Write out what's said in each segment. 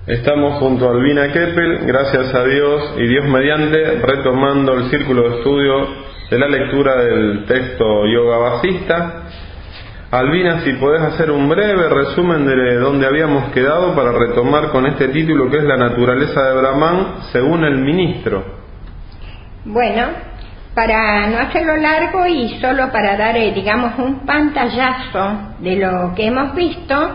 Estamos junto a Albina Keppel, gracias a Dios y Dios mediante, retomando el círculo de estudio de la lectura del texto Yoga Vasista. Albina, si podés hacer un breve resumen de donde habíamos quedado para retomar con este título que es la naturaleza de Brahman según el ministro. Bueno, para no hacerlo largo y solo para dar, digamos, un pantallazo de lo que hemos visto,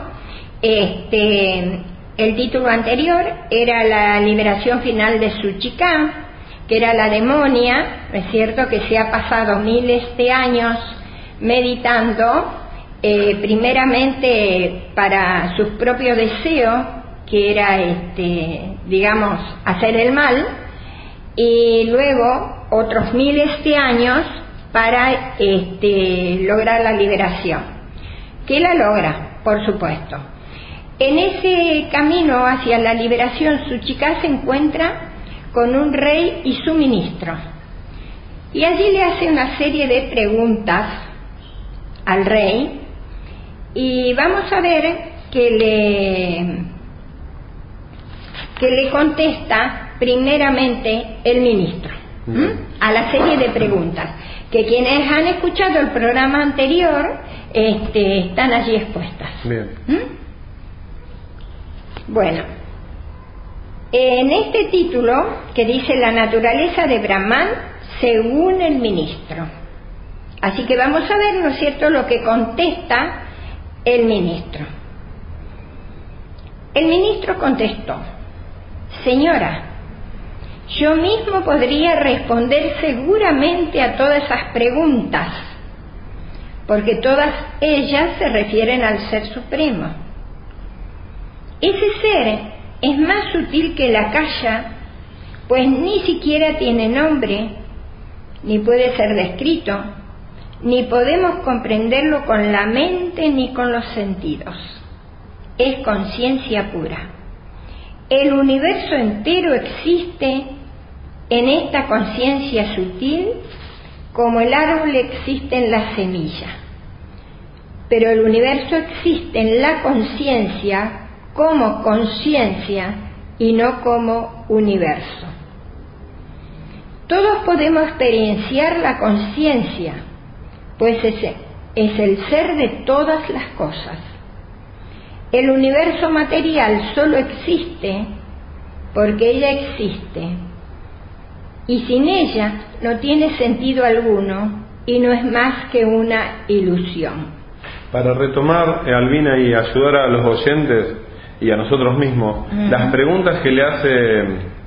el título anterior era la liberación final de Suchika, que era la demonia, ¿no es cierto?, que se ha pasado miles de años meditando, primeramente para sus propios deseos, que era, digamos, hacer el mal, y luego otros miles de años para lograr la liberación, que la logra, por supuesto. En ese camino hacia la liberación, Suchika se encuentra con un rey y su ministro, y allí le hace una serie de preguntas al rey, y vamos a ver que le contesta primeramente el ministro a la serie de preguntas, que quienes han escuchado el programa anterior están allí expuestas. Bien. Bueno, en este título que dice la naturaleza de Brahman según el ministro, así que vamos a ver, ¿no es cierto?, lo que contesta el ministro. El ministro contestó: señora, yo mismo podría responder seguramente a todas esas preguntas, porque todas ellas se refieren al Ser Supremo. Ese ser es más sutil que la kaya, pues ni siquiera tiene nombre, ni puede ser descrito, ni podemos comprenderlo con la mente ni con los sentidos. Es conciencia pura. El universo entero existe en esta conciencia sutil como el árbol existe en la semilla. Pero el universo existe en la conciencia como conciencia y no como universo. Todos podemos experienciar la conciencia, pues ese es el ser de todas las cosas. El universo material solo existe porque ella existe, y sin ella no tiene sentido alguno y no es más que una ilusión. Para retomar, Albina, y ayudar a los oyentes y a nosotros mismos, las preguntas que le hace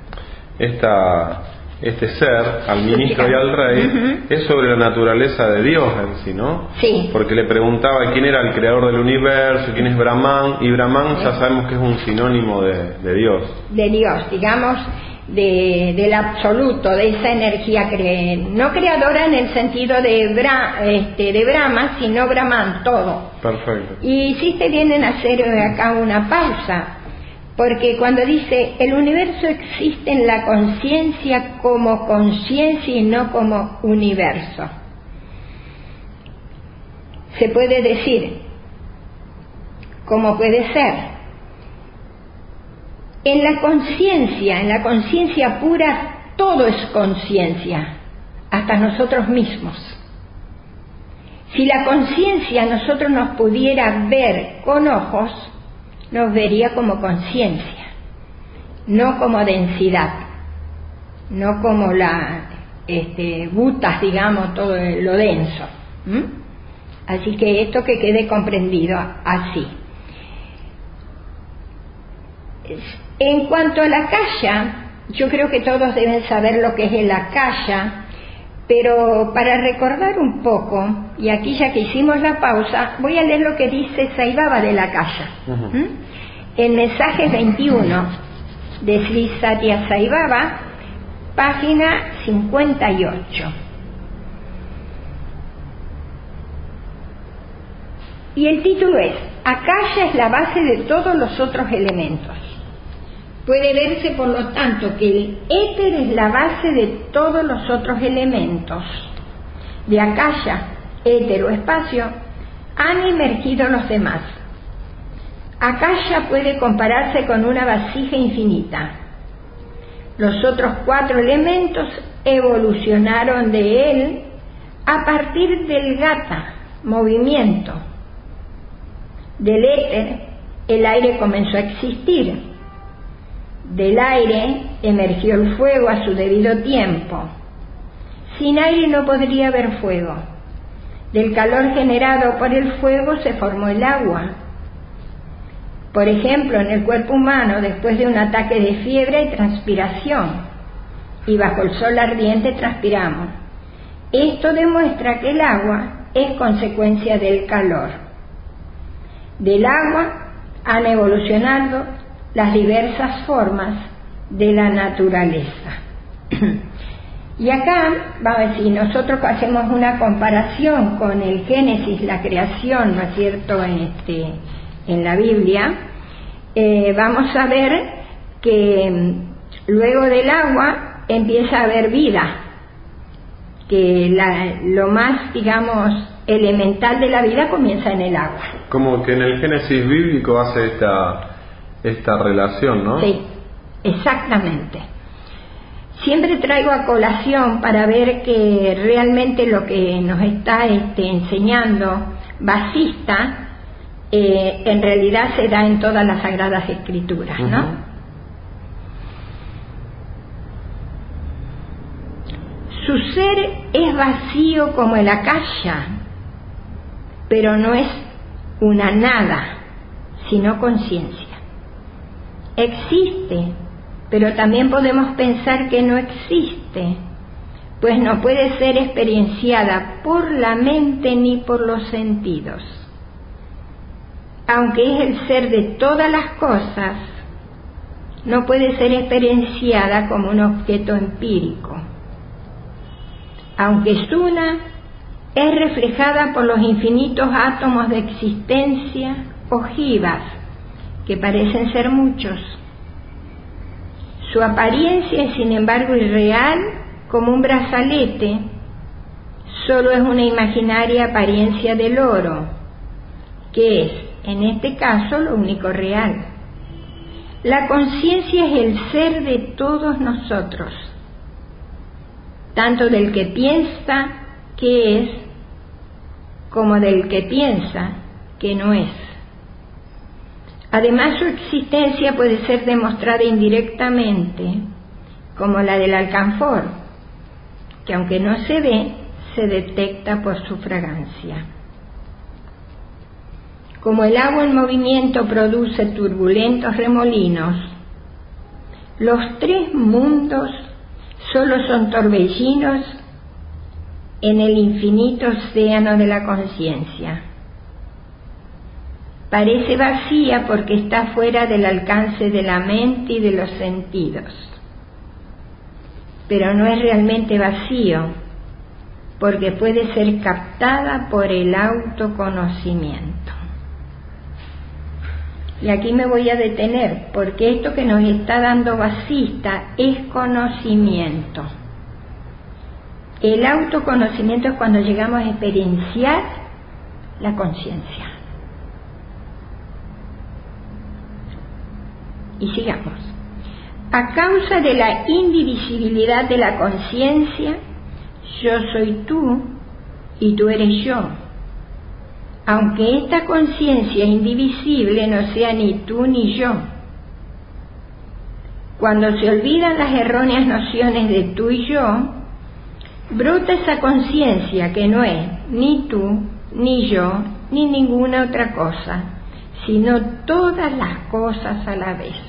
este ser al ministro y al rey es sobre la naturaleza de Dios en sí, ¿no? Sí. Porque le preguntaba quién era el creador del universo, quién es Brahman, y Brahman ya sabemos que es un sinónimo de Dios. De Dios, digamos, del absoluto, de esa energía no creadora en el sentido de Brahma, sino Brahman, todo. Perfecto. Y hiciste bien en hacer acá una pausa, porque cuando dice el universo existe en la conciencia como conciencia y no como universo, se puede decir, ¿cómo puede ser? En la conciencia pura, todo es conciencia, hasta nosotros mismos. Si la conciencia nosotros nos pudiera ver con ojos, nos vería como conciencia, no como densidad, no como butas, digamos, todo lo denso. Así que esto que quede comprendido así. En cuanto a la kaya, yo creo que todos deben saber lo que es el akasha, pero para recordar un poco, y aquí ya que hicimos la pausa, voy a leer lo que dice Sai Baba de la akasha. En mensaje 21 de Sri Satya Sai Baba, página 58. Y el título es: Akasha es la base de todos los otros elementos. Puede verse, por lo tanto, que el éter es la base de todos los otros elementos. De Akasha, éter o espacio, han emergido los demás. Akasha puede compararse con una vasija infinita. Los otros 4 elementos evolucionaron de él a partir del gata, movimiento. Del éter, el aire comenzó a existir. Del aire emergió el fuego a su debido tiempo. Sin aire no podría haber fuego. Del calor generado por el fuego se formó el agua. Por ejemplo, en el cuerpo humano, después de un ataque de fiebre hay transpiración, y bajo el sol ardiente transpiramos. Esto demuestra que el agua es consecuencia del calor. Del agua han evolucionado las diversas formas de la naturaleza. Y acá, si nosotros hacemos una comparación con el Génesis, la creación, ¿no es cierto?, en la Biblia, vamos a ver que luego del agua empieza a haber vida, que lo más, digamos, elemental de la vida comienza en el agua. Como que en el Génesis bíblico hace esta relación, ¿no? Sí, exactamente. Siempre traigo a colación para ver que realmente lo que nos está enseñando Vasista en realidad se da en todas las Sagradas Escrituras, ¿no? Su ser es vacío como el Akasha, pero no es una nada, sino conciencia. Existe, pero también podemos pensar que no existe, pues no puede ser experienciada por la mente ni por los sentidos. Aunque es el ser de todas las cosas, no puede ser experienciada como un objeto empírico. Aunque es una, es reflejada por los infinitos átomos de existencia ojivas, que parecen ser muchos. Su apariencia es sin embargo irreal como un brazalete, solo es una imaginaria apariencia del oro, que es, en este caso, lo único real. La conciencia es el ser de todos nosotros, tanto del que piensa que es, como del que piensa que no es. Además, su existencia puede ser demostrada indirectamente, como la del alcanfor, que aunque no se ve, se detecta por su fragancia. Como el agua en movimiento produce turbulentos remolinos, los 3 mundos solo son torbellinos en el infinito océano de la conciencia. Parece vacía porque está fuera del alcance de la mente y de los sentidos, pero no es realmente vacío porque puede ser captada por el autoconocimiento. Y aquí me voy a detener, porque esto que nos está dando Vasista es conocimiento. El autoconocimiento es cuando llegamos a experienciar la conciencia. Y sigamos. A causa de la indivisibilidad de la conciencia, yo soy tú y tú eres yo. Aunque esta conciencia indivisible no sea ni tú ni yo. Cuando se olvidan las erróneas nociones de tú y yo, brota esa conciencia que no es ni tú, ni yo, ni ninguna otra cosa, sino todas las cosas a la vez.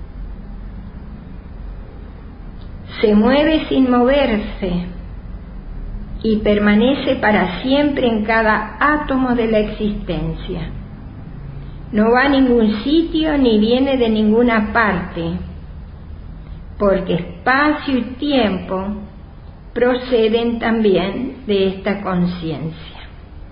Se mueve sin moverse y permanece para siempre en cada átomo de la existencia. No va a ningún sitio ni viene de ninguna parte, porque espacio y tiempo proceden también de esta conciencia.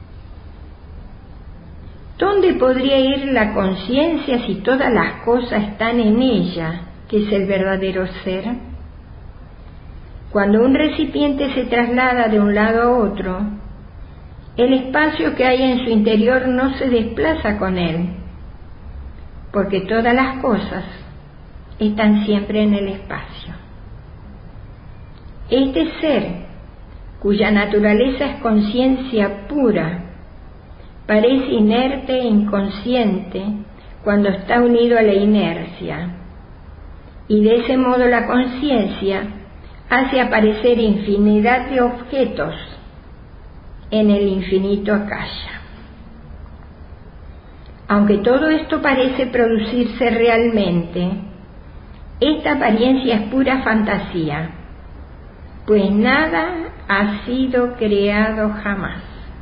¿Dónde podría ir la conciencia si todas las cosas están en ella, que es el verdadero ser? Cuando un recipiente se traslada de un lado a otro, el espacio que hay en su interior no se desplaza con él, porque todas las cosas están siempre en el espacio. Este ser, cuya naturaleza es conciencia pura, parece inerte e inconsciente cuando está unido a la inercia, y de ese modo la conciencia hace aparecer infinidad de objetos en el infinito akasha. Aunque todo esto parece producirse realmente, esta apariencia es pura fantasía, pues nada ha sido creado jamás.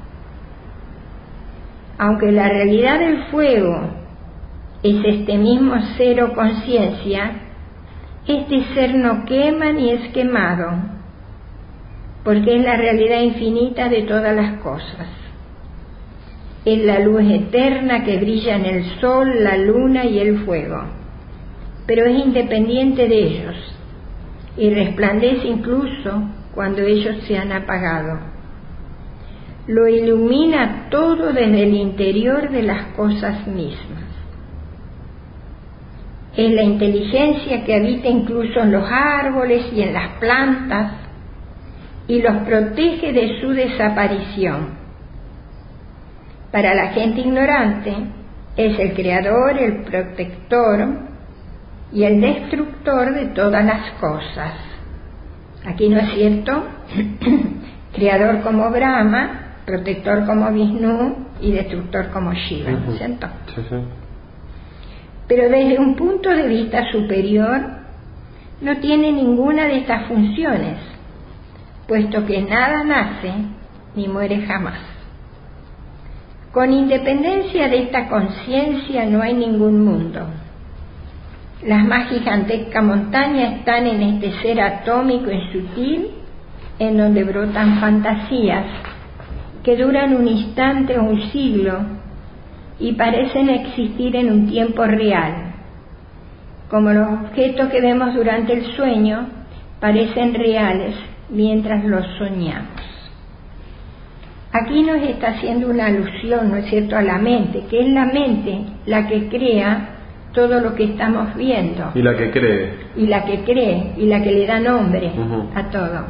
Aunque la realidad del fuego es este mismo cero conciencia, este ser no quema ni es quemado, porque es la realidad infinita de todas las cosas. Es la luz eterna que brilla en el sol, la luna y el fuego, pero es independiente de ellos y resplandece incluso cuando ellos se han apagado. Lo ilumina todo desde el interior de las cosas mismas. Es la inteligencia que habita incluso en los árboles y en las plantas y los protege de su desaparición. Para la gente ignorante es el creador, el protector y el destructor de todas las cosas. Aquí no es cierto, creador como Brahma, protector como Vishnu y destructor como Shiva, ¿no es cierto? Sí, sí. Pero desde un punto de vista superior no tiene ninguna de estas funciones, puesto que nada nace ni muere jamás. Con independencia de esta conciencia no hay ningún mundo. Las más gigantescas montañas están en este ser atómico y sutil, en donde brotan fantasías que duran un instante o un siglo y parecen existir en un tiempo real, como los objetos que vemos durante el sueño parecen reales mientras los soñamos. Aquí nos está haciendo una alusión, ¿no es cierto?, a la mente, que es la mente la que crea todo lo que estamos viendo. Y la que cree. Y la que cree, y la que le da nombre a todo.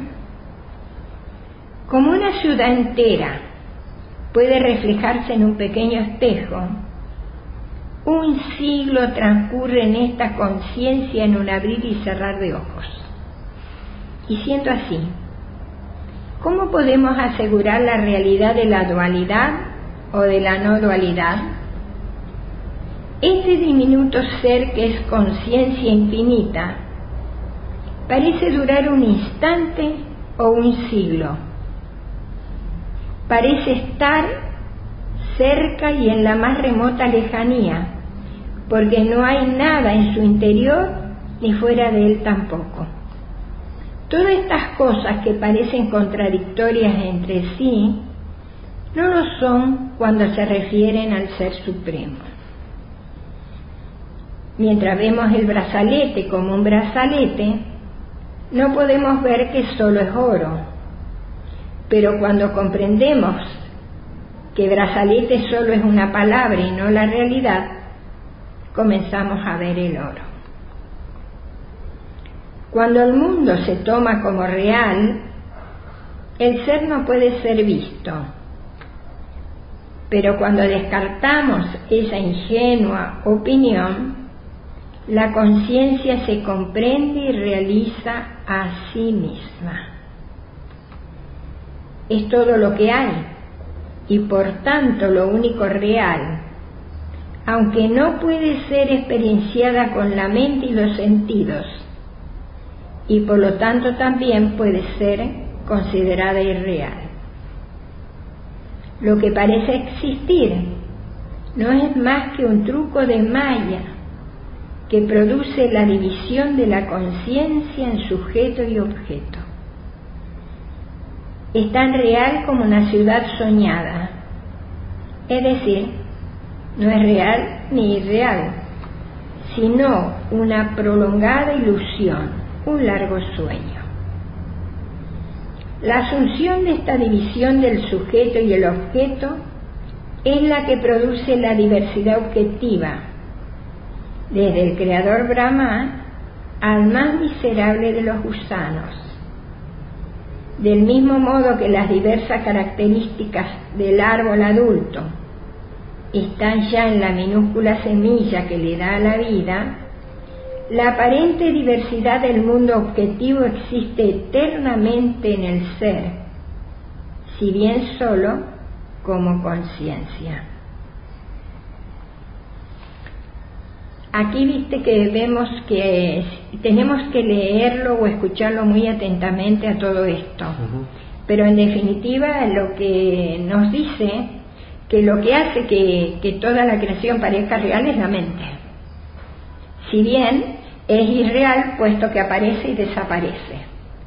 Como una ciudad entera puede reflejarse en un pequeño espejo, un siglo transcurre en esta conciencia en un abrir y cerrar de ojos. Y siendo así, ¿cómo podemos asegurar la realidad de la dualidad o de la no dualidad? Este diminuto ser que es conciencia infinita parece durar un instante o un siglo. Parece estar cerca y en la más remota lejanía, porque no hay nada en su interior ni fuera de él tampoco. Todas estas cosas que parecen contradictorias entre sí, no lo son cuando se refieren al Ser Supremo. Mientras vemos el brazalete como un brazalete, no podemos ver que solo es oro. Pero cuando comprendemos que brazalete solo es una palabra y no la realidad, comenzamos a ver el oro. Cuando el mundo se toma como real, el ser no puede ser visto. Pero cuando descartamos esa ingenua opinión, la conciencia se comprende y realiza a sí misma. Es todo lo que hay y por tanto lo único real, aunque no puede ser experienciada con la mente y los sentidos, y por lo tanto también puede ser considerada irreal. Lo que parece existir no es más que un truco de Maya que produce la división de la conciencia en sujeto y objeto. Es tan real como una ciudad soñada, es decir, no es real ni irreal, sino una prolongada ilusión, un largo sueño. La asunción de esta división del sujeto y el objeto es la que produce la diversidad objetiva, desde el creador Brahma al más miserable de los gusanos. Del mismo modo que las diversas características del árbol adulto están ya en la minúscula semilla que le da la vida, la aparente diversidad del mundo objetivo existe eternamente en el ser, si bien solo como conciencia. Aquí viste que vemos que tenemos que leerlo o escucharlo muy atentamente a todo esto. Pero en definitiva lo que nos dice que lo que hace que toda la creación parezca real es la mente. Si bien es irreal puesto que aparece y desaparece.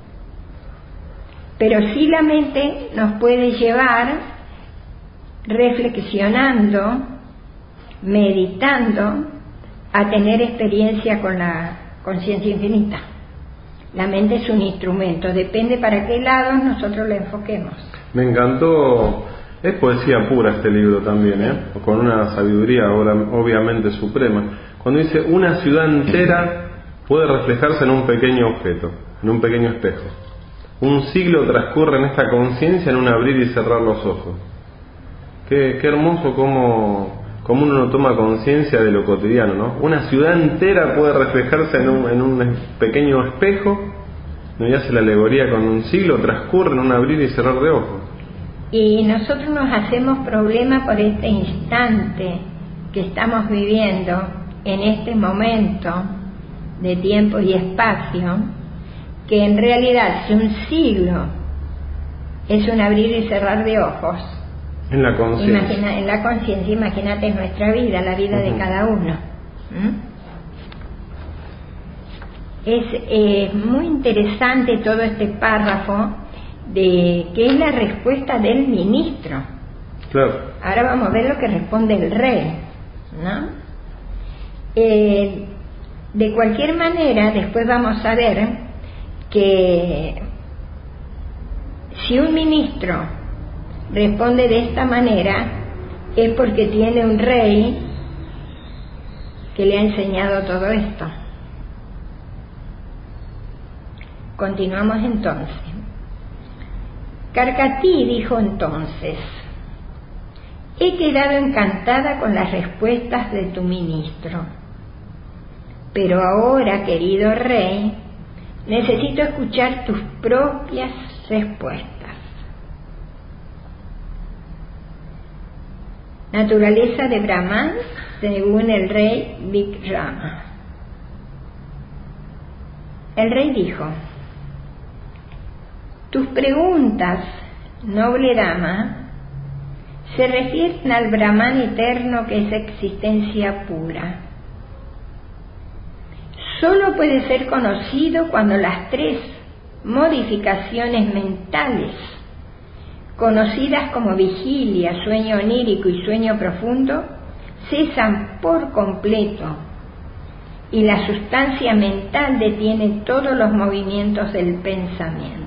Pero sí la mente nos puede llevar reflexionando, meditando, a tener experiencia con la conciencia infinita. La mente es un instrumento, depende para qué lado nosotros lo enfoquemos. Me encantó, es poesía pura este libro también, con una sabiduría obviamente suprema. Cuando dice, una ciudad entera puede reflejarse en un pequeño objeto, en un pequeño espejo. Un siglo transcurre en esta conciencia en un abrir y cerrar los ojos. Qué hermoso cómo uno no toma conciencia de lo cotidiano, ¿no? Una ciudad entera puede reflejarse en un pequeño espejo, ¿no? Y hace la alegoría con un siglo transcurre en un abrir y cerrar de ojos. Y nosotros nos hacemos problema por este instante que estamos viviendo en este momento de tiempo y espacio, que en realidad si un siglo es un abrir y cerrar de ojos, en la conciencia. En la conciencia, imagínate nuestra vida, la vida de cada uno. Es muy interesante todo este párrafo de que es la respuesta del ministro. Claro. Ahora vamos a ver lo que responde el rey, ¿no? De cualquier manera, después vamos a ver que si un ministro responde de esta manera es porque tiene un rey que le ha enseñado todo esto. Continuamos entonces. Karkati dijo entonces: he quedado encantada con las respuestas de tu ministro, pero ahora, querido rey, necesito escuchar tus propias respuestas. Naturaleza de Brahman según el rey Vikrama. El rey dijo: tus preguntas, noble dama, se refieren al Brahman eterno que es existencia pura. Solo puede ser conocido cuando las tres modificaciones mentales, conocidas como vigilia, sueño onírico y sueño profundo, cesan por completo y la sustancia mental detiene todos los movimientos del pensamiento.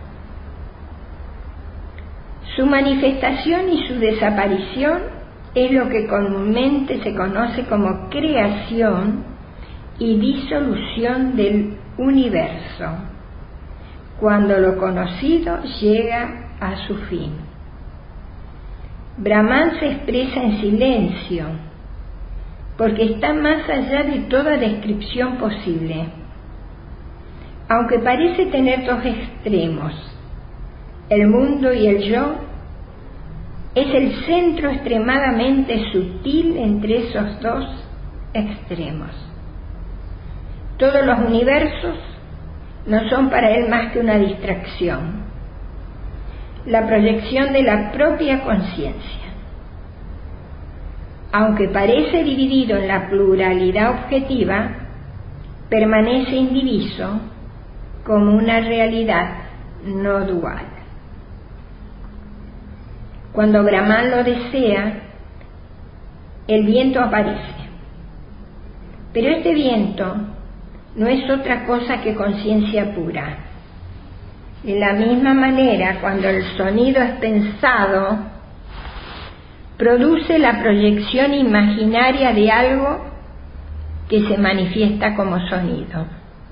Su manifestación y su desaparición es lo que comúnmente se conoce como creación y disolución del universo, cuando lo conocido llega a su fin. Brahman se expresa en silencio, porque está más allá de toda descripción posible. Aunque parece tener dos extremos, el mundo y el yo, es el centro extremadamente sutil entre esos dos extremos. Todos los universos no son para él más que una distracción, la proyección de la propia conciencia. Aunque parece dividido en la pluralidad objetiva, permanece indiviso como una realidad no dual. Cuando Brahman lo desea, el viento aparece. Pero este viento no es otra cosa que conciencia pura. De la misma manera, cuando el sonido es pensado, produce la proyección imaginaria de algo que se manifiesta como sonido.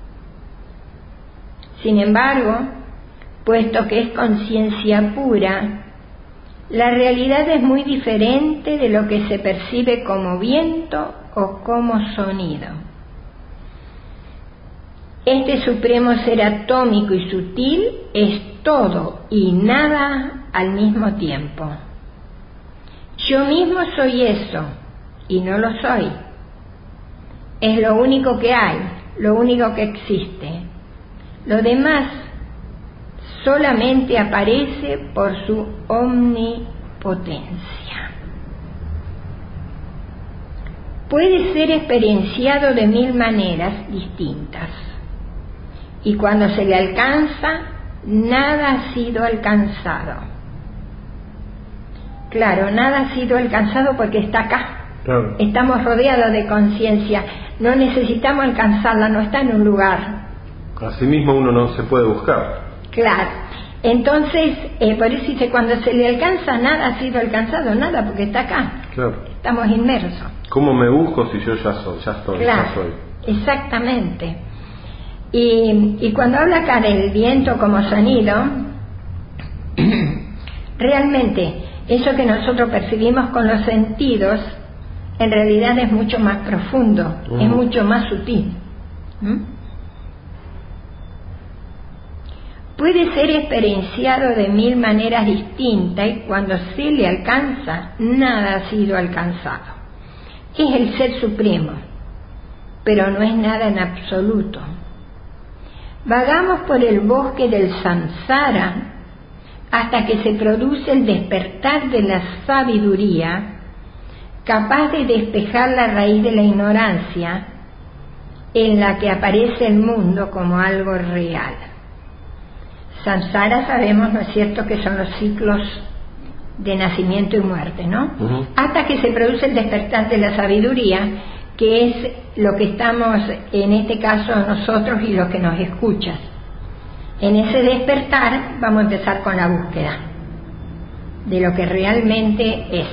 Sin embargo, puesto que es conciencia pura, la realidad es muy diferente de lo que se percibe como viento o como sonido. Este supremo ser atómico y sutil es todo y nada al mismo tiempo. Yo mismo soy eso y no lo soy. Es lo único que hay, lo único que existe. Lo demás solamente aparece por su omnipotencia. Puede ser experienciado de 1000 maneras distintas, y cuando se le alcanza, nada ha sido alcanzado. Claro, nada ha sido alcanzado porque está acá. Claro. Estamos rodeados de conciencia, no necesitamos alcanzarla, no está en un lugar. Asimismo uno no se puede buscar. Claro, entonces, por eso dice, cuando se le alcanza, nada ha sido alcanzado, nada, porque está acá. Claro. Estamos inmersos. ¿Cómo me busco si yo ya estoy? Claro, ya soy? Exactamente. Y cuando habla acá del viento como sonido, realmente eso que nosotros percibimos con los sentidos, en realidad es mucho más profundo, es mucho más sutil. Puede ser experienciado de 1000 maneras distintas, y cuando se le alcanza, nada ha sido alcanzado. Es el ser supremo, pero no es nada en absoluto. Vagamos por el bosque del samsara hasta que se produce el despertar de la sabiduría, capaz de despejar la raíz de la ignorancia, en la que aparece el mundo como algo real. Samsara sabemos, ¿no es cierto?, que son los ciclos de nacimiento y muerte, ¿no? Hasta que se produce el despertar de la sabiduría, que es lo que estamos, en este caso, nosotros y los que nos escuchan. En ese despertar vamos a empezar con la búsqueda de lo que realmente es.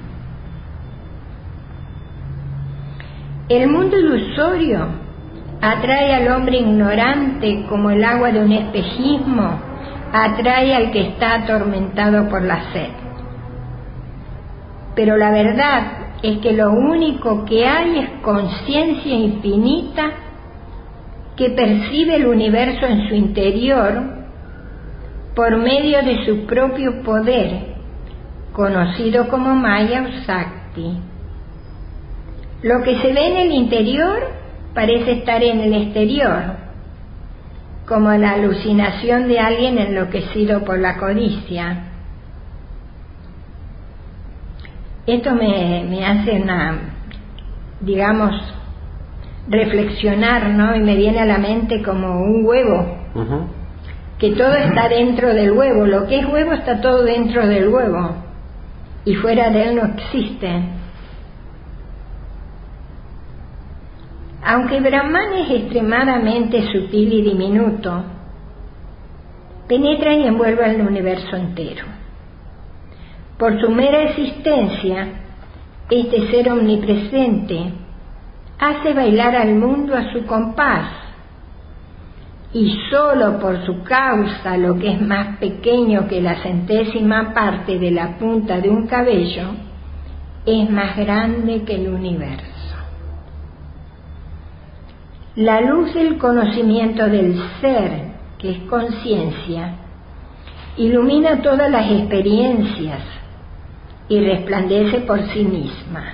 El mundo ilusorio atrae al hombre ignorante como el agua de un espejismo atrae al que está atormentado por la sed. Pero la verdad es que lo único que hay es conciencia infinita que percibe el universo en su interior por medio de su propio poder, conocido como Maya o Sakti. Lo que se ve en el interior parece estar en el exterior, como la alucinación de alguien enloquecido por la codicia. Esto me hace reflexionar, ¿no? Y me viene a la mente como un huevo, que todo está dentro del huevo. Lo que es huevo está todo dentro del huevo, y fuera de él no existe. Aunque Brahman es extremadamente sutil y diminuto, penetra y envuelve al universo entero. Por su mera existencia, este ser omnipresente hace bailar al mundo a su compás, y sólo por su causa lo que es más pequeño que la centésima parte de la punta de un cabello es más grande que el universo. La luz del conocimiento del ser, que es conciencia, ilumina todas las experiencias y resplandece por sí misma.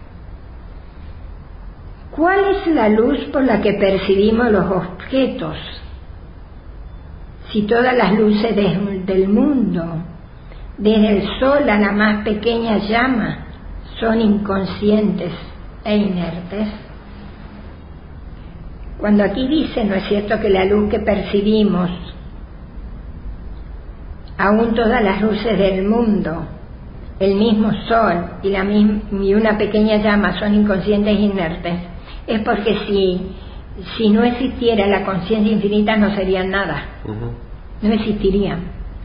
¿Cuál es la luz por la que percibimos los objetos? Si todas las luces del mundo, desde el sol a la más pequeña llama, son inconscientes e inertes. Cuando aquí dice, ¿no es cierto?, que la luz que percibimos, aún todas las luces del mundo, el mismo sol y una pequeña llama son inconscientes e inertes, es porque si no existiera la conciencia infinita no serían nada, no existirían.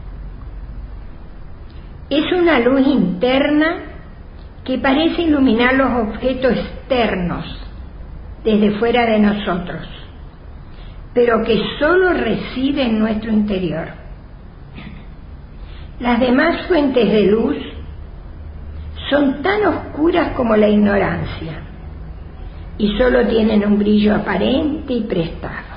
Es una luz interna que parece iluminar los objetos externos, desde fuera de nosotros, pero que solo reside en nuestro interior. Las demás fuentes de luz son tan oscuras como la ignorancia y solo tienen un brillo aparente y prestado.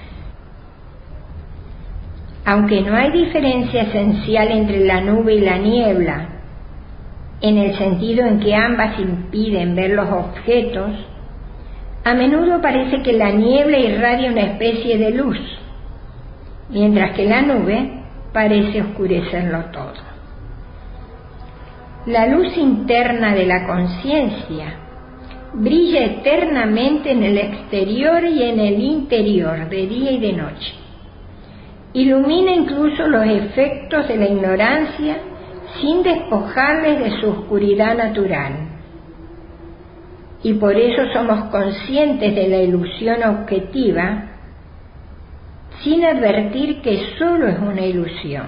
Aunque no hay diferencia esencial entre la nube y la niebla, en el sentido en que ambas impiden ver los objetos, a menudo parece que la niebla irradia una especie de luz, mientras que la nube parece oscurecerlo todo. La luz interna de la conciencia brilla eternamente en el exterior y en el interior, de día y de noche. Ilumina incluso los efectos de la ignorancia sin despojarles de su oscuridad natural. Y por eso somos conscientes de la ilusión objetiva sin advertir que solo es una ilusión.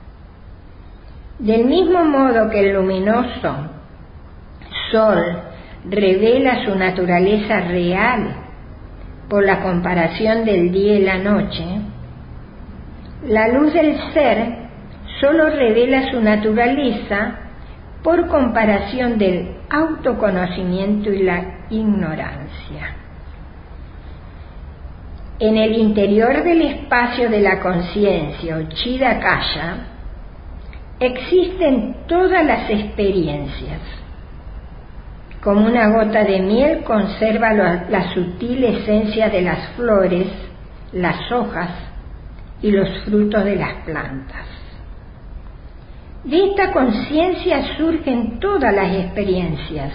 Del mismo modo que el luminoso sol revela su naturaleza real por la comparación del día y la noche, la luz del ser solo revela su naturaleza por comparación del autoconocimiento y la ignorancia. En el interior del espacio de la conciencia, o Chidakaya, existen todas las experiencias. Como una gota de miel conserva la sutil esencia de las flores, las hojas y los frutos de las plantas. De esta conciencia surgen todas las experiencias,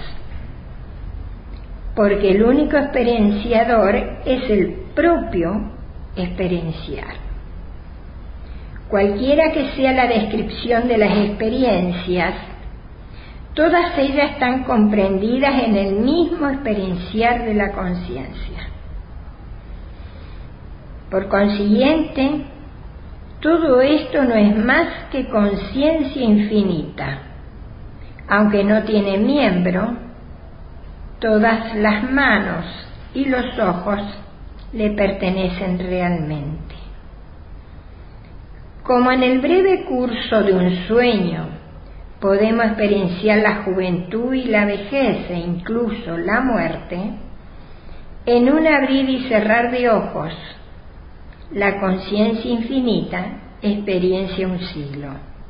porque el único experienciador es el propio experienciar. Cualquiera que sea la descripción de las experiencias, todas ellas están comprendidas en el mismo experienciar de la conciencia. Por consiguiente, todo esto no es más que conciencia infinita. Aunque no tiene miembro, todas las manos y los ojos le pertenecen realmente. Como en el breve curso de un sueño podemos experienciar la juventud y la vejez e incluso la muerte, en un abrir y cerrar de ojos, la conciencia infinita experiencia un siglo.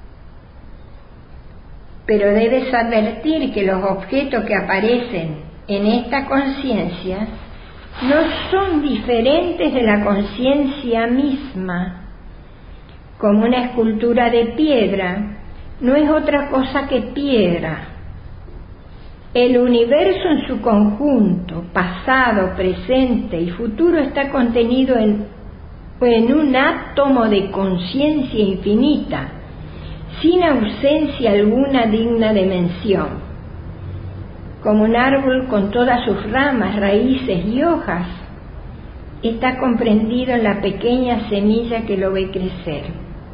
Pero debes advertir que los objetos que aparecen en esta conciencia no son diferentes de la conciencia misma. Como una escultura de piedra, no es otra cosa que piedra. El universo en su conjunto, pasado, presente y futuro, está contenido en un átomo de conciencia infinita, sin ausencia alguna digna de mención. Como un árbol con todas sus ramas, raíces y hojas, está comprendido en la pequeña semilla que lo ve crecer.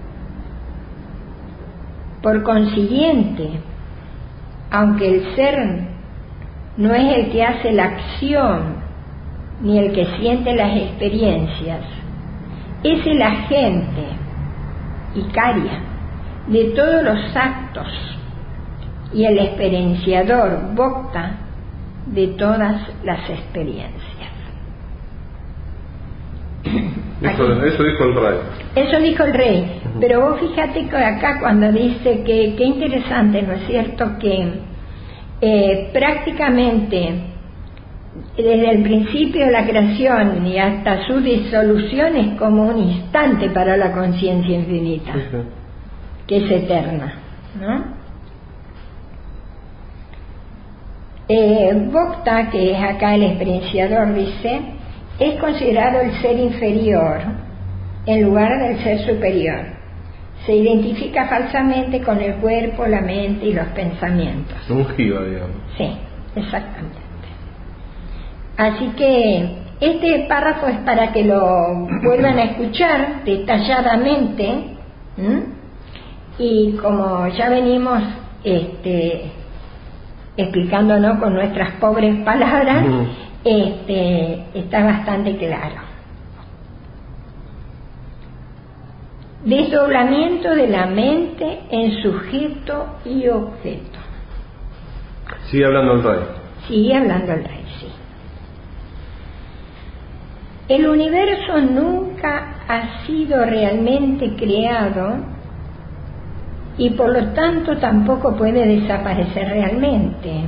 Por consiguiente, aunque el ser no es el que hace la acción ni el que siente las experiencias, es el agente Ikaria de todos los actos y el experienciador Bhokta de todas las experiencias. Eso dijo el rey. Eso dijo el rey, pero vos fíjate que acá cuando dice que qué interesante, ¿no es cierto?, que prácticamente desde el principio de la creación y hasta su disolución es como un instante para la conciencia infinita, que es eterna, ¿no? Bhokta, que es acá el experienciador, dice, es considerado el ser inferior en lugar del ser superior. Se identifica falsamente con el cuerpo, la mente y los pensamientos. Un jiva, digamos. Sí, exactamente. Así que este párrafo es para que lo vuelvan a escuchar detalladamente, y como ya venimos explicándonos con nuestras pobres palabras, está bastante claro. Desdoblamiento de la mente en sujeto y objeto. Sigue hablando el rey. Sigue hablando el rey, sí. El universo nunca ha sido realmente creado y por lo tanto tampoco puede desaparecer realmente.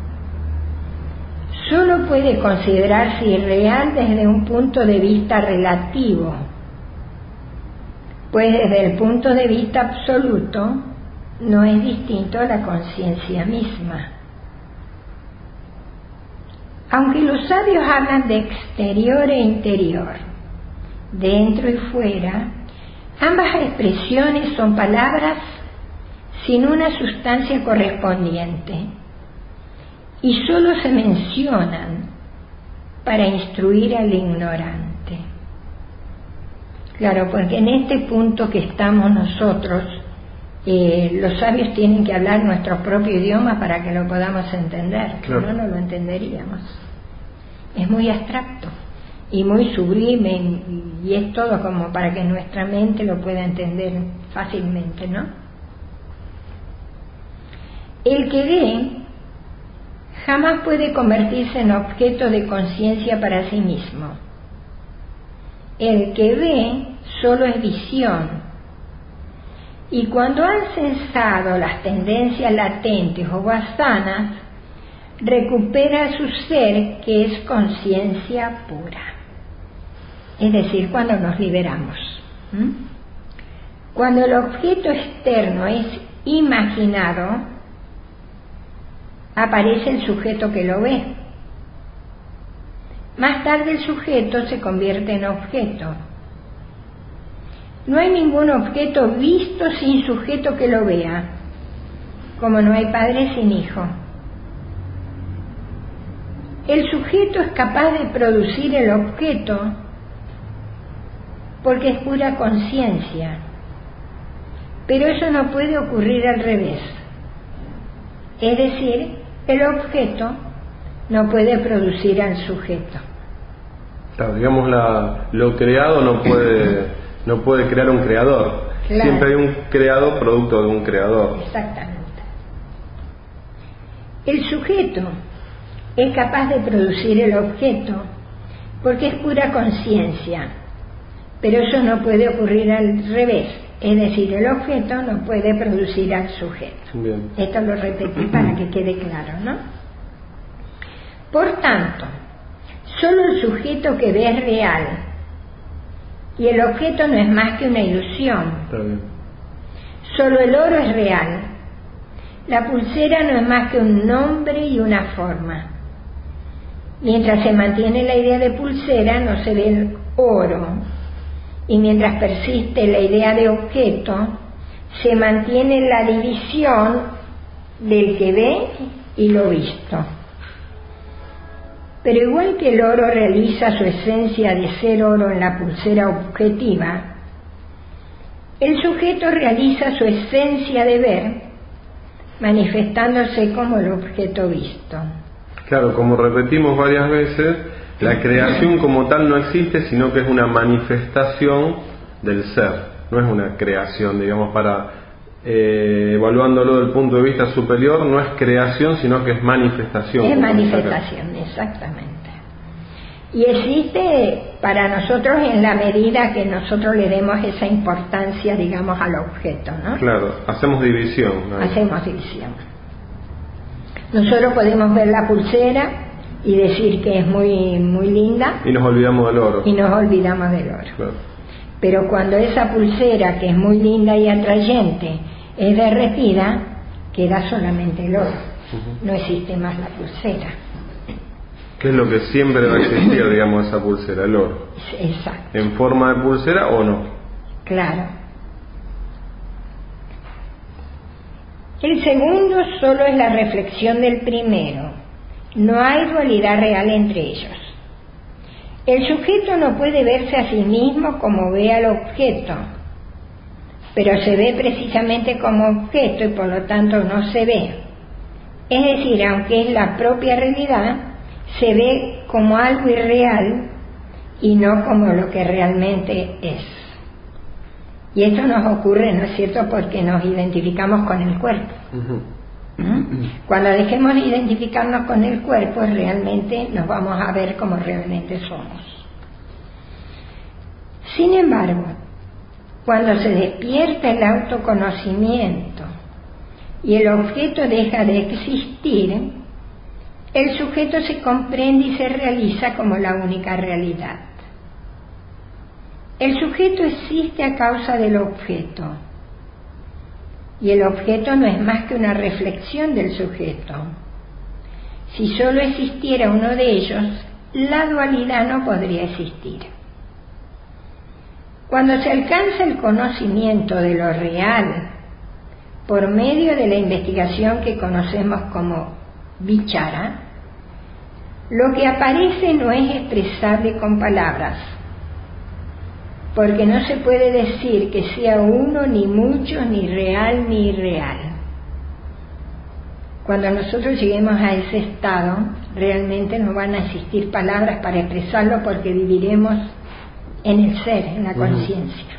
Solo puede considerarse irreal desde un punto de vista relativo, pues desde el punto de vista absoluto no es distinto a la conciencia misma. Aunque los sabios hablan de exterior e interior, dentro y fuera, ambas expresiones son palabras sin una sustancia correspondiente y solo se mencionan para instruir al ignorante. Claro, porque en este punto que estamos nosotros, los sabios tienen que hablar nuestro propio idioma para que lo podamos entender, claro. Si no, no lo entenderíamos. Es muy abstracto y muy sublime y es todo como para que nuestra mente lo pueda entender fácilmente, ¿no? El que ve jamás puede convertirse en objeto de conciencia para sí mismo. El que ve solo es visión. Y cuando han cesado las tendencias latentes o vasanas, recupera su ser, que es conciencia pura. Es decir, cuando nos liberamos. Cuando el objeto externo es imaginado, aparece el sujeto que lo ve. Más tarde el sujeto se convierte en objeto. No hay ningún objeto visto sin sujeto que lo vea, como no hay padre sin hijo. El sujeto es capaz de producir el objeto porque es pura conciencia, pero eso no puede ocurrir al revés. Es decir, el objeto no puede producir al sujeto. Claro, digamos, lo creado no puede crear un creador. Claro. Siempre hay un creado producto de un creador. Exactamente. El sujeto es capaz de producir el objeto porque es pura conciencia, pero eso no puede ocurrir al revés. Es decir, el objeto no puede producir al sujeto. Bien. Esto lo repetí para que quede claro, ¿no? Por tanto, solo el sujeto que ve es real y el objeto no es más que una ilusión. Está bien. Solo el oro es real. La pulsera no es más que un nombre y una forma. Mientras se mantiene la idea de pulsera, no se ve el oro. Y mientras persiste la idea de objeto, se mantiene la división del que ve y lo visto. Pero igual que el oro realiza su esencia de ser oro en la pulsera objetiva, el sujeto realiza su esencia de ver, manifestándose como el objeto visto. Claro, como repetimos varias veces, la creación como tal no existe, sino que es una manifestación del ser. No es una creación, digamos, evaluándolo desde el punto de vista superior, no es creación, sino que es manifestación. Es manifestación, exactamente. Y existe para nosotros en la medida que nosotros le demos esa importancia, digamos, al objeto, ¿no? Claro, hacemos división, ¿no? Hacemos división. Nosotros podemos ver la pulsera y decir que es muy, muy linda. Y nos olvidamos del oro. Y nos olvidamos del oro. Claro. Pero cuando esa pulsera, que es muy linda y atrayente, es derretida, queda solamente el oro. Uh-huh. No existe más la pulsera. ¿Qué es lo que siempre va a existir, digamos, esa pulsera? El oro. Exacto. ¿En forma de pulsera o no? Claro. El segundo solo es la reflexión del primero. No hay dualidad real entre ellos. El sujeto no puede verse a sí mismo como ve al objeto, pero se ve precisamente como objeto y por lo tanto no se ve. Es decir, aunque es la propia realidad, se ve como algo irreal y no como lo que realmente es. Y esto nos ocurre, ¿no es cierto?, porque nos identificamos con el cuerpo. Cuando dejemos de identificarnos con el cuerpo, realmente nos vamos a ver como realmente somos. Sin embargo, cuando se despierta el autoconocimiento y el objeto deja de existir, el sujeto se comprende y se realiza como la única realidad. El sujeto existe a causa del objeto, y el objeto no es más que una reflexión del sujeto. Si solo existiera uno de ellos, la dualidad no podría existir. Cuando se alcanza el conocimiento de lo real por medio de la investigación que conocemos como vichara, lo que aparece no es expresable con palabras, porque no se puede decir que sea uno, ni mucho, ni real, ni irreal. Cuando nosotros lleguemos a ese estado, realmente no van a existir palabras para expresarlo, porque viviremos en el ser, en la conciencia.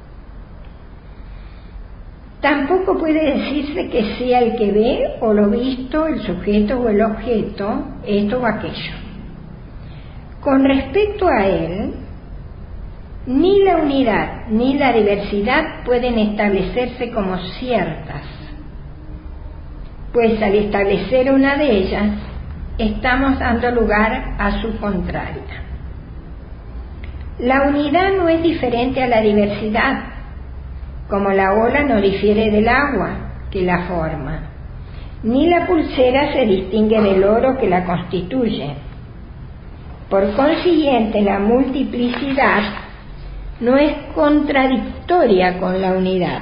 Tampoco puede decirse que sea el que ve o lo visto, el sujeto o el objeto, esto o aquello. Con respecto a él, ni la unidad ni la diversidad pueden establecerse como ciertas, pues al establecer una de ellas, estamos dando lugar a su contraria. La unidad no es diferente a la diversidad, como la ola no difiere del agua que la forma, ni la pulsera se distingue del oro que la constituye. Por consiguiente, la multiplicidad no es contradictoria con la unidad.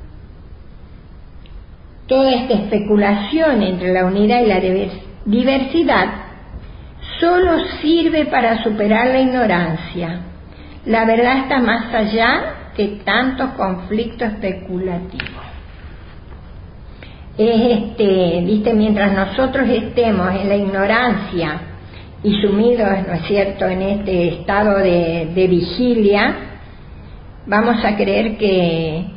Toda esta especulación entre la unidad y la diversidad solo sirve para superar la ignorancia. La verdad está más allá de tanto conflicto especulativo. Mientras nosotros estemos en la ignorancia y sumidos, ¿no es cierto?, en este estado de vigilia, vamos a creer que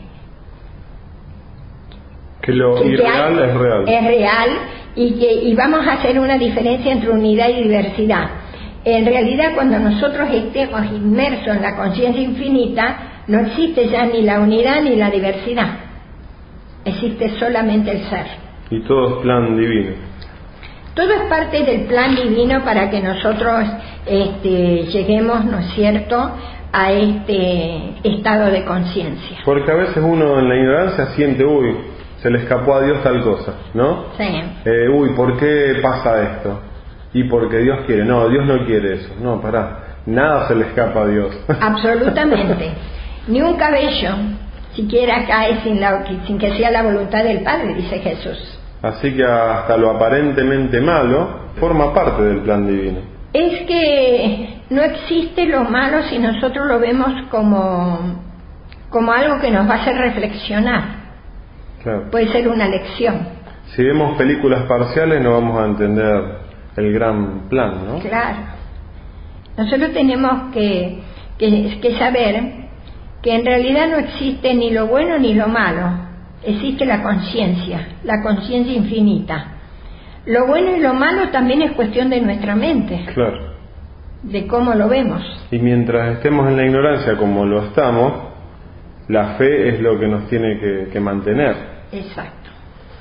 lo irreal es real. Es real, y vamos a hacer una diferencia entre unidad y diversidad. En realidad, cuando nosotros estemos inmersos en la conciencia infinita, no existe ya ni la unidad ni la diversidad. Existe solamente el ser. Y todo es plan divino. Todo es parte del plan divino para que nosotros lleguemos, ¿no es cierto?, a este estado de conciencia. Porque a veces uno en la ignorancia siente, uy, se le escapó a Dios tal cosa, ¿no? Sí. Uy, ¿por qué pasa esto? Y porque Dios quiere. No, Dios no quiere eso. No, pará, nada se le escapa a Dios. Absolutamente. Ni un cabello siquiera cae sin que sea la voluntad del Padre, dice Jesús. Así que hasta lo aparentemente malo forma parte del plan divino. Es que no existe lo malo si nosotros lo vemos como algo que nos va a hacer reflexionar. Claro. Puede ser una lección. Si vemos películas parciales no vamos a entender el gran plan, ¿no? Claro. Nosotros tenemos que saber que en realidad no existe ni lo bueno ni lo malo. Existe la conciencia infinita. Lo bueno y lo malo también es cuestión de nuestra mente. Claro. De cómo lo vemos. Y mientras estemos en la ignorancia como lo estamos, la fe es lo que nos tiene que mantener. Exacto.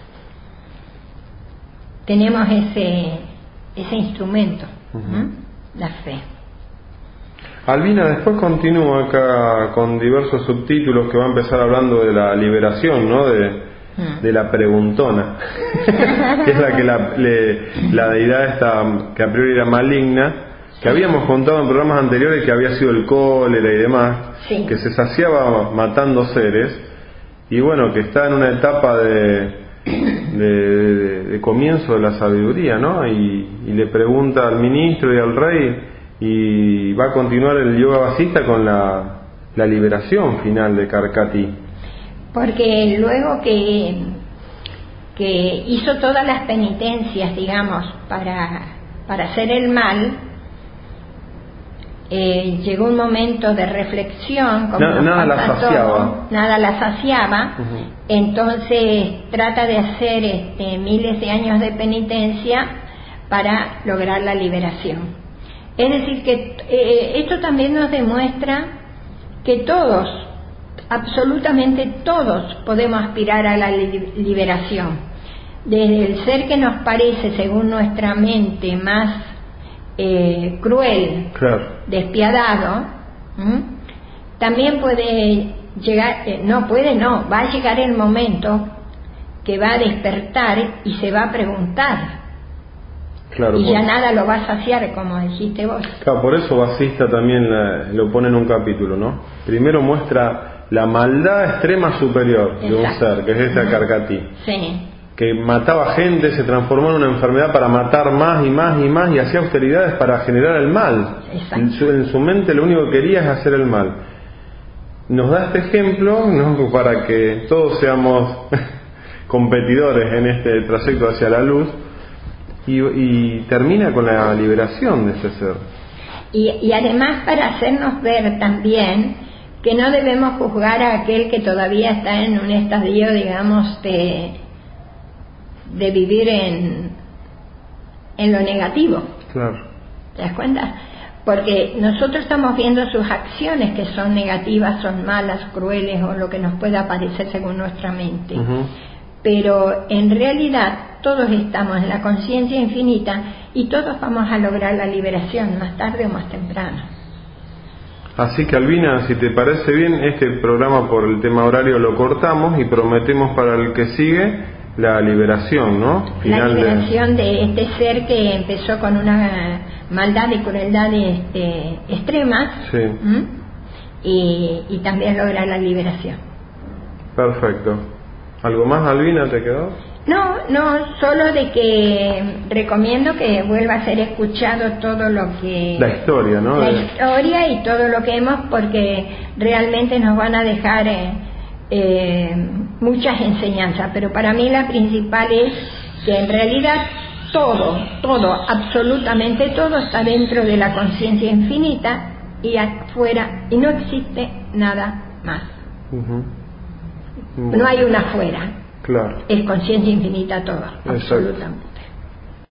Tenemos ese instrumento, la fe. Albina después continúa acá con diversos subtítulos que va a empezar hablando de la liberación, ¿no? De la preguntona, que es la que la deidad esta, que a priori era maligna, que habíamos contado en programas anteriores que había sido el cólera y demás, sí, que se saciaba matando seres, y bueno, que está en una etapa de comienzo de la sabiduría, ¿no? Y le pregunta al ministro y al rey, y va a continuar el yoga vasista con la liberación final de Karkati. Porque luego que hizo todas las penitencias, digamos, para para hacer el mal, llegó un momento de reflexión, como nada la saciaba. Nada la saciaba, entonces trata de hacer miles de años de penitencia para lograr la liberación. Es decir, que esto también nos demuestra que todos, absolutamente todos, podemos aspirar a la liberación. Desde el ser que nos parece, según nuestra mente, más cruel, claro, despiadado, también puede llegar, va a llegar el momento que va a despertar y se va a preguntar, claro, y ya nada lo va a saciar, como dijiste vos. Claro, por eso Basista también lo pone en un capítulo, ¿no? Primero muestra la maldad extrema superior de un ser, que es ese Acarcatí. Sí. Que mataba gente, se transformó en una enfermedad para matar más y más y más, y hacía austeridades para generar el mal. En su mente lo único que quería es hacer el mal. Nos da este ejemplo, ¿no?, para que todos seamos competidores en este trayecto hacia la luz, y termina con la liberación de ese ser. Y además para hacernos ver también que no debemos juzgar a aquel que todavía está en un estadio, digamos, de vivir en lo negativo. Claro. ¿Te das cuenta? Porque nosotros estamos viendo sus acciones, que son negativas, son malas, crueles, o lo que nos pueda parecer según nuestra mente. Pero en realidad todos estamos en la conciencia infinita y todos vamos a lograr la liberación, más tarde o más temprano. Así que, Albina, si te parece bien, este programa por el tema horario lo cortamos y prometemos para el que sigue la liberación, ¿no? La liberación de este ser que empezó con una maldad y crueldad extremas, sí. Y también lograr la liberación. Perfecto. ¿Algo más, Albina, te quedó? No, solo de que recomiendo que vuelva a ser escuchado todo lo que... La historia, ¿no? La historia y todo lo que hemos, porque realmente nos van a dejar muchas enseñanzas, pero para mí la principal es que en realidad todo, absolutamente todo está dentro de la conciencia infinita y afuera, y no existe nada más. No hay una afuera. Claro. Es conciencia infinita todo, absolutamente.